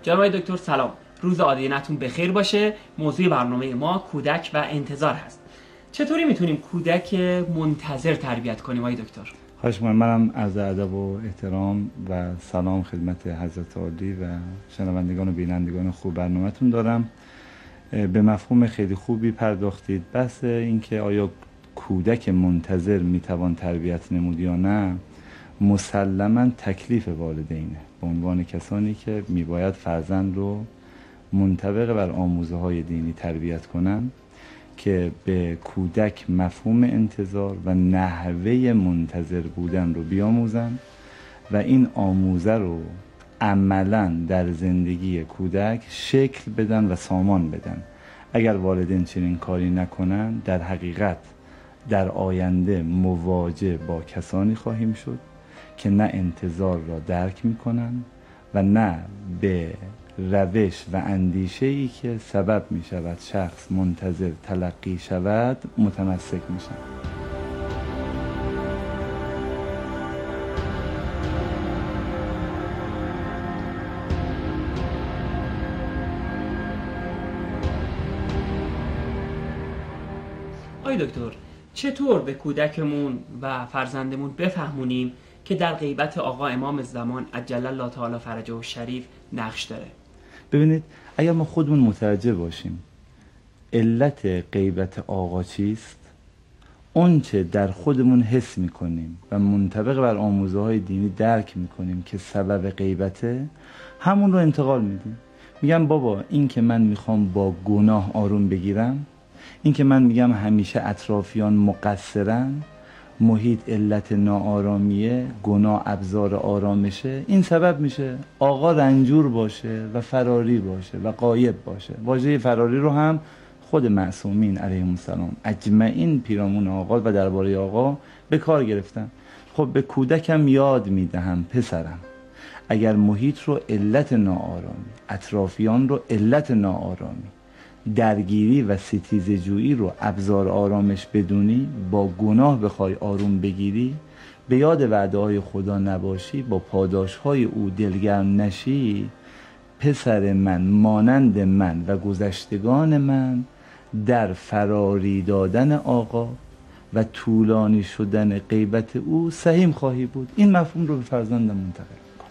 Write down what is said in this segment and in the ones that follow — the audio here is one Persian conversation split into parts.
جناب دکتر سلام، روز آدینتون بخیر باشه. موضوع برنامه ما کودک و انتظار هست. چطوری میتونیم کودک منتظر تربیت کنیم آقای دکتر؟ خواهش می‌کنم. منم عرض ادب و احترام و سلام خدمت حضرت عالی و شنوندگان و بینندگان خوب برنامه‌تون دارم. به مفهوم خیلی خوبی پرداختید. بحث این که آیا کودک منتظر میتوان تربیت نمود یا نه، مسلماً تکلیف والدینه به عنوان کسانی که میباید فرزند رو منطبق بر آموزه‌های دینی تربیت کنن که به کودک مفهوم انتظار و نحوه منتظر بودن رو بیاموزن و این آموزه رو عملاً در زندگی کودک شکل بدن و سامان بدن. اگر والدین چنین کاری نکنن، در حقیقت در آینده مواجه با کسانی خواهیم شد که نه انتظار را درک میکنن و نه به روش و اندیشه‌ای که سبب می شود شخص منتظر تلقی شود متمسک میشن. آقای دکتر، چطور به کودکمون و فرزندمون بفهمونیم که در غیبت آقا امام زمان عجل الله تعالی فرجه الشریف نقش داره؟ ببینید، اگر ما خودمون متوجه باشیم علت غیبت آقا چیست، اون چه در خودمون حس میکنیم و منطبق بر آموزه‌های دینی درک میکنیم که سبب غیبته، همون رو انتقال میدیم. میگم بابا این که من میخوام با گناه آروم بگیرم، این که من میگم همیشه اطرافیان مقصرن، محیط علت ناآرامیه، گناه ابزار آرامشه، این سبب میشه آقا رنجور باشه و فراری باشه و غایب باشه. واژه فراری رو هم خود معصومین علیهم السلام اجمعین پیرامون آقا و درباره آقا به کار گرفتن. خب به کودکم یاد میدهم پسرم، اگر محیط رو علت ناآرامی، اطرافیان رو علت ناآرامی، درگیری و ستیزه‌جویی رو ابزار آرامش بدونی، با گناه بخوای آروم بگیری، به یاد وعده‌های خدا نباشی، با پاداش‌های او دلگرم نشی، پسر من مانند من و گذشتگان من در فراری دادن آقا و طولانی شدن غیبت او سهیم خواهی بود. این مفهوم رو به فرزندم منتقل کن.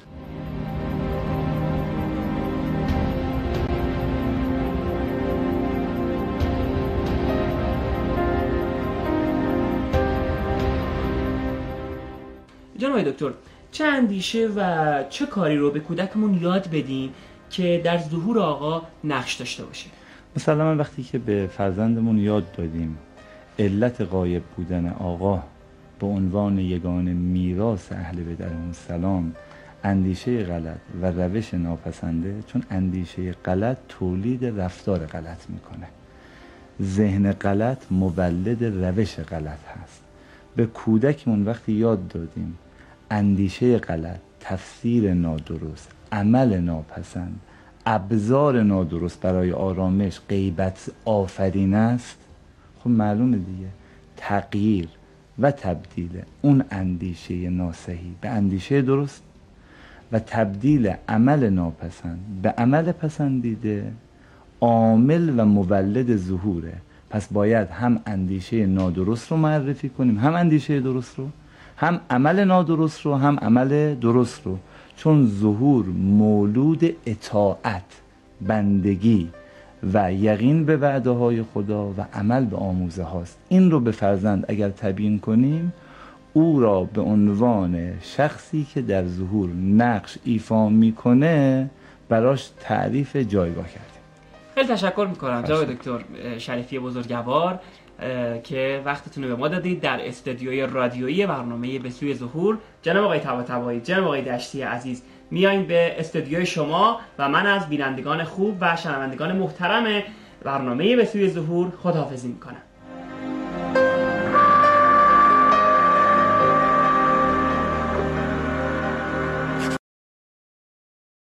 جناب دکتر، چه اندیشه و چه کاری رو به کودکمون یاد بدیم که در ظهور آقا نقش داشته باشه؟ مثلا وقتی که به فرزندمون یاد دادیم علت غایب بودن آقا به عنوان یگانه میراث اهل بیت علیهم السلام اندیشه غلط و روش ناپسنده، چون اندیشه غلط تولید رفتار غلط میکنه، ذهن غلط مولد روش غلط هست. به کودکمون وقتی یاد دادیم اندیشه غلط، تفسیر نادرست، عمل ناپسند، ابزار نادرست برای آرامش غیبت آفرین است، خب معلومه دیگه تغییر و تبدیل اون اندیشه ناصحی به اندیشه درست و تبدیل عمل ناپسند به عمل پسندیده عامل و مولد ظهوره. پس باید هم اندیشه نادرست رو معرفی کنیم، هم اندیشه درست رو، هم عمل نادرست رو، هم عمل درست رو، چون ظهور مولود اطاعت، بندگی و یقین به وعده های خدا و عمل به آموزه هاست. این رو به فرزند اگر تبیین کنیم، او را به عنوان شخصی که در ظهور نقش ایفا میکنه براش تعریف جایگاه کردیم. خیلی تشکر میکنم جناب دکتر شریفی بزرگوار که وقتتون رو به ما دادید در استودیوی رادیویی برنامه به سوی ظهور. جناب آقای طباطبایی، جناب آقای دشتی عزیز، میایم به استودیوی شما و من از بینندگان خوب و شنوندگان محترم برنامه به سوی ظهور خداحافظی میکنم.